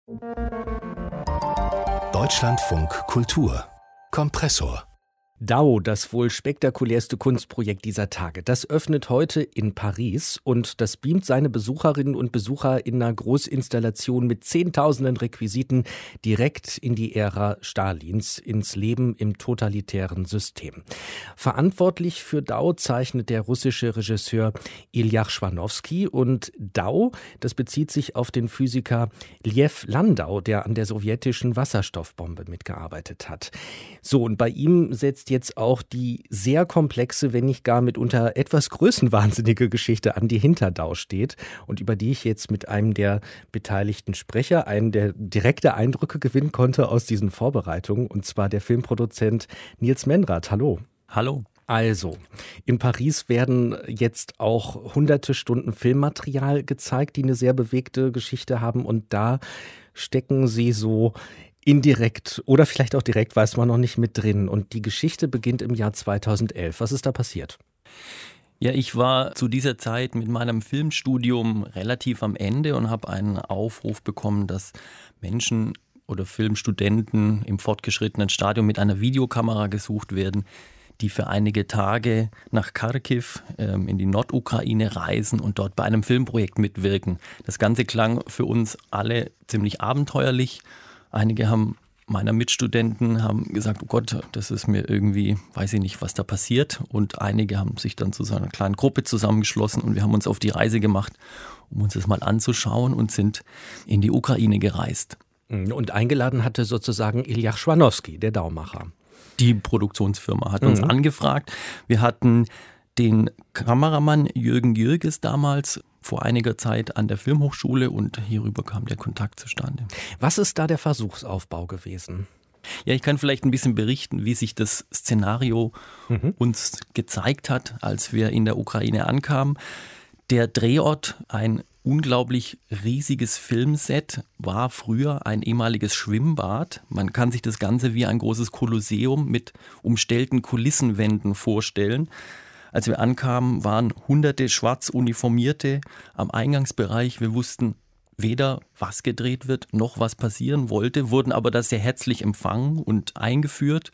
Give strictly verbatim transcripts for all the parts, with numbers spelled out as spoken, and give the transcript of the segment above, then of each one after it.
Deutschlandfunk Kultur Kompressor. DAO, das wohl spektakulärste Kunstprojekt dieser Tage, das öffnet heute in Paris und das beamt seine Besucherinnen und Besucher in einer Großinstallation mit zehntausenden Requisiten direkt in die Ära Stalins, ins Leben im totalitären System. Verantwortlich für DAO zeichnet der russische Regisseur Ilja Chwanowski und DAO, das bezieht sich auf den Physiker Lew Landau, der an der sowjetischen Wasserstoffbombe mitgearbeitet hat. So, und bei ihm setzt jetzt auch die sehr komplexe, wenn nicht gar mitunter etwas größenwahnsinnige Geschichte an, die hinter DAO steht und über die ich jetzt mit einem der beteiligten Sprecher einen der direkte Eindrücke gewinnen konnte aus diesen Vorbereitungen, und zwar der Filmproduzent Nils Menrath. Hallo. Hallo. Also, in Paris werden jetzt auch hunderte Stunden Filmmaterial gezeigt, die eine sehr bewegte Geschichte haben, und da stecken Sie so indirekt oder vielleicht auch direkt, weiß man noch nicht, mit drin. Und die Geschichte beginnt im Jahr zweitausendelf. Was ist da passiert? Ja, ich war zu dieser Zeit mit meinem Filmstudium relativ am Ende und habe einen Aufruf bekommen, dass Menschen oder Filmstudenten im fortgeschrittenen Stadium mit einer Videokamera gesucht werden, die für einige Tage nach Charkiw ähm, in die Nordukraine reisen und dort bei einem Filmprojekt mitwirken. Das Ganze klang für uns alle ziemlich abenteuerlich. Einige haben meiner Mitstudenten haben gesagt, oh Gott, das ist mir irgendwie, weiß ich nicht, was da passiert. Und einige haben sich dann zu so einer kleinen Gruppe zusammengeschlossen und wir haben uns auf die Reise gemacht, um uns das mal anzuschauen, und sind in die Ukraine gereist. Und eingeladen hatte sozusagen Ilja Chwanowski, der DAO-Macher. Die Produktionsfirma hat uns mhm. angefragt. Wir hatten den Kameramann Jürgen Jürges damals vor einiger Zeit an der Filmhochschule und hierüber kam der Kontakt zustande. Was ist da der Versuchsaufbau gewesen? Ja, ich kann vielleicht ein bisschen berichten, wie sich das Szenario mhm. uns gezeigt hat, als wir in der Ukraine ankamen. Der Drehort, ein unglaublich riesiges Filmset, war früher ein ehemaliges Schwimmbad. Man kann sich das Ganze wie ein großes Kolosseum mit umstellten Kulissenwänden vorstellen. Als wir ankamen, waren hunderte schwarz Uniformierte am Eingangsbereich. Wir wussten weder, was gedreht wird, noch was passieren wollte, wurden aber da sehr herzlich empfangen und eingeführt.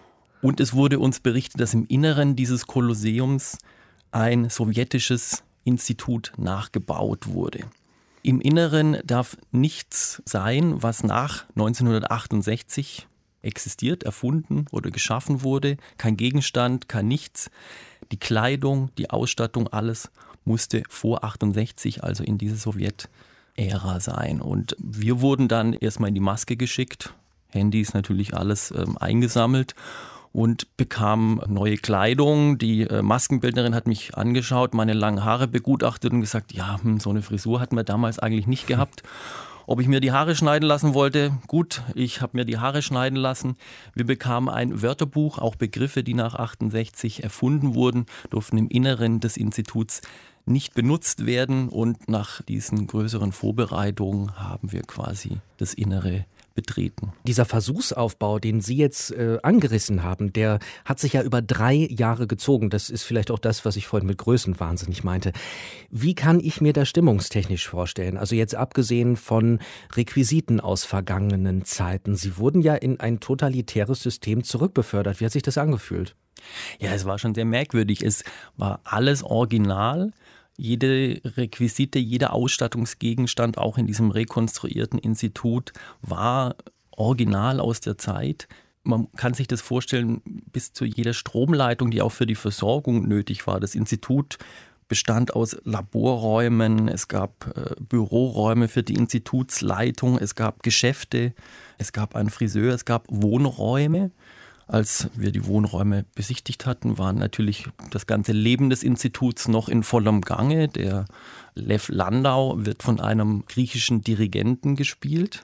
Und es wurde uns berichtet, dass im Inneren dieses Kolosseums ein sowjetisches Institut nachgebaut wurde. Im Inneren darf nichts sein, was nach neunzehnhundertachtundsechzig existiert, erfunden oder geschaffen wurde. Kein Gegenstand, kein Nichts. Die Kleidung, die Ausstattung, alles musste vor achtundsechzig, also in dieser Sowjet-Ära sein. Und wir wurden dann erstmal in die Maske geschickt, Handys natürlich alles ähm, eingesammelt und bekamen neue Kleidung. Die äh, Maskenbildnerin hat mich angeschaut, meine langen Haare begutachtet und gesagt, ja, hm, so eine Frisur hatten wir damals eigentlich nicht gehabt. Ob ich mir die Haare schneiden lassen wollte? Gut, ich habe mir die Haare schneiden lassen. Wir bekamen ein Wörterbuch, auch Begriffe, die nach achtundsechzig erfunden wurden, durften im Inneren des Instituts nicht benutzt werden. Und nach diesen größeren Vorbereitungen haben wir quasi das Innere betreten. Dieser Versuchsaufbau, den Sie jetzt äh, angerissen haben, der hat sich ja über drei Jahre gezogen. Das ist vielleicht auch das, was ich vorhin mit Größenwahnsinnig meinte. Wie kann ich mir das stimmungstechnisch vorstellen? Also jetzt abgesehen von Requisiten aus vergangenen Zeiten. Sie wurden ja in ein totalitäres System zurückbefördert. Wie hat sich das angefühlt? Ja, es war schon sehr merkwürdig. Es war alles original. Jede Requisite, jeder Ausstattungsgegenstand, auch in diesem rekonstruierten Institut, war original aus der Zeit. Man kann sich das vorstellen, bis zu jeder Stromleitung, die auch für die Versorgung nötig war. Das Institut bestand aus Laborräumen, es gab äh, Büroräume für die Institutsleitung, es gab Geschäfte, es gab einen Friseur, es gab Wohnräume. Als wir die Wohnräume besichtigt hatten, war natürlich das ganze Leben des Instituts noch in vollem Gange. Der Lew Landau wird von einem griechischen Dirigenten gespielt.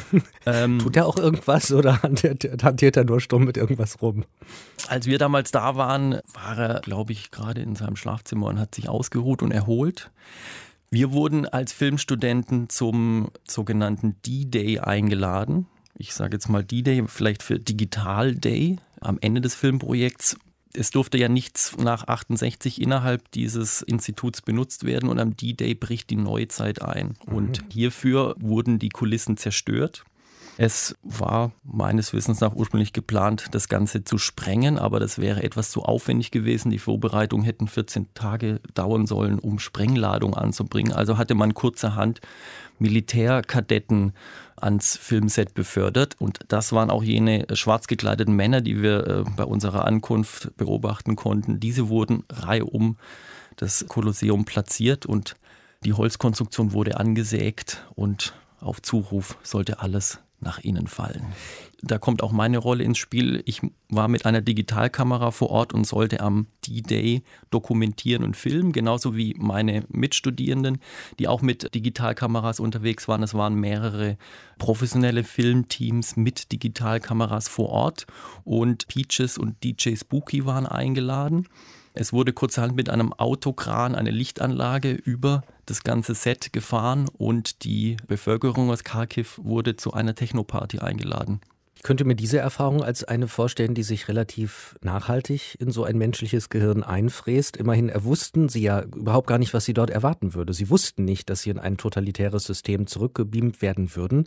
ähm, Tut er auch irgendwas oder hantiert er nur stumm mit irgendwas rum? Als wir damals da waren, war er, glaube ich, gerade in seinem Schlafzimmer und hat sich ausgeruht und erholt. Wir wurden als Filmstudenten zum sogenannten D-Day eingeladen. Ich sage jetzt mal D-Day, vielleicht für Digital Day. Am Ende des Filmprojekts Es durfte ja nichts nach achtundsechzig innerhalb dieses Instituts benutzt werden und am D-Day bricht die Neuzeit ein. Mhm. Und hierfür wurden die Kulissen zerstört. Es war meines Wissens nach ursprünglich geplant, das Ganze zu sprengen, aber das wäre etwas zu aufwendig gewesen. Die Vorbereitungen hätten vierzehn Tage dauern sollen, um Sprengladung anzubringen. Also hatte man kurzerhand Militärkadetten ans Filmset befördert. Und das waren auch jene schwarz gekleideten Männer, die wir bei unserer Ankunft beobachten konnten. Diese wurden reihum das Kolosseum platziert und die Holzkonstruktion wurde angesägt und auf Zuruf sollte alles nach innen fallen. Da kommt auch meine Rolle ins Spiel. Ich war mit einer Digitalkamera vor Ort und sollte am D-Day dokumentieren und filmen, genauso wie meine Mitstudierenden, die auch mit Digitalkameras unterwegs waren. Es waren mehrere professionelle Filmteams mit Digitalkameras vor Ort und Peaches und D J Spooky waren eingeladen. Es wurde kurzerhand mit einem Autokran eine Lichtanlage über das ganze Set gefahren und die Bevölkerung aus Kharkiv wurde zu einer Technoparty eingeladen. Ich könnte mir diese Erfahrung als eine vorstellen, die sich relativ nachhaltig in so ein menschliches Gehirn einfräst. Immerhin wussten sie ja überhaupt gar nicht, was sie dort erwarten würde. Sie wussten nicht, dass sie in ein totalitäres System zurückgebeamt werden würden.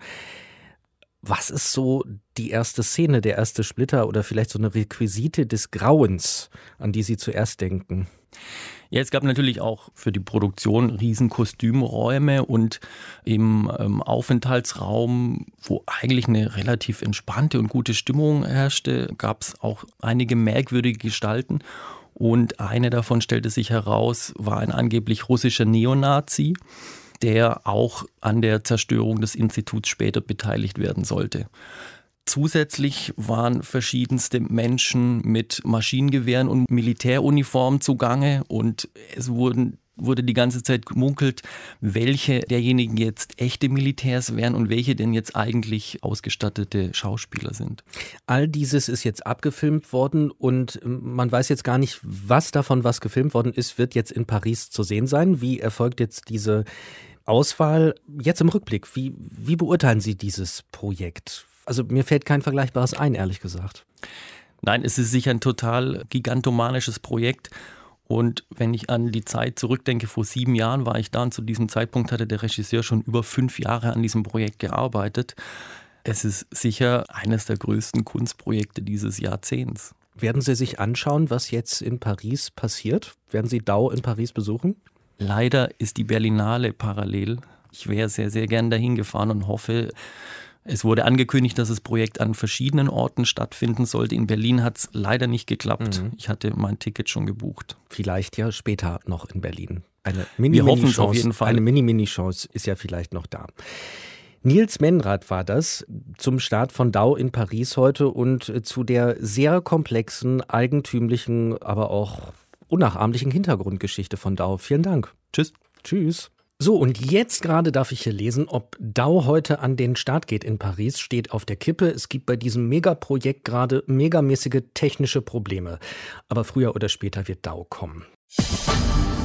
Was ist so die erste Szene, der erste Splitter oder vielleicht so eine Requisite des Grauens, an die Sie zuerst denken? Ja, es gab natürlich auch für die Produktion riesen Kostümräume und im ähm, Aufenthaltsraum, wo eigentlich eine relativ entspannte und gute Stimmung herrschte, gab es auch einige merkwürdige Gestalten. Und eine davon stellte sich heraus, war ein angeblich russischer Neonazi, der auch an der Zerstörung des Instituts später beteiligt werden sollte. Zusätzlich waren verschiedenste Menschen mit Maschinengewehren und Militäruniformen zugange und es wurden, wurde die ganze Zeit gemunkelt, welche derjenigen jetzt echte Militärs wären und welche denn jetzt eigentlich ausgestattete Schauspieler sind. All dieses ist jetzt abgefilmt worden und man weiß jetzt gar nicht, was davon, was gefilmt worden ist, wird jetzt in Paris zu sehen sein. Wie erfolgt jetzt diese Auswahl jetzt im Rückblick? Wie, wie beurteilen Sie dieses Projekt? Also mir fällt kein Vergleichbares ein, ehrlich gesagt. Nein, es ist sicher ein total gigantomanisches Projekt. Und wenn ich an die Zeit zurückdenke, vor sieben Jahren war ich da und zu diesem Zeitpunkt hatte der Regisseur schon über fünf Jahre an diesem Projekt gearbeitet. Es ist sicher eines der größten Kunstprojekte dieses Jahrzehnts. Werden Sie sich anschauen, was jetzt in Paris passiert? Werden Sie Dau in Paris besuchen? Leider ist die Berlinale parallel. Ich wäre sehr, sehr gern dahin gefahren und hoffe, es wurde angekündigt, dass das Projekt an verschiedenen Orten stattfinden sollte. In Berlin hat es leider nicht geklappt. Mhm. Ich hatte mein Ticket schon gebucht. Vielleicht ja später noch in Berlin. Eine Wir hoffen es auf jeden Fall. Eine Mini-Mini-Chance ist ja vielleicht noch da. Nils Menrath war das zum Start von Dau in Paris heute und zu der sehr komplexen, eigentümlichen, aber auch unnachahmlichen Hintergrundgeschichte von Dau. Vielen Dank. Tschüss. Tschüss. So, und jetzt gerade darf ich hier lesen, ob Dau heute an den Start geht in Paris, steht auf der Kippe. Es gibt bei diesem Megaprojekt gerade megamäßige technische Probleme. Aber früher oder später wird Dau kommen.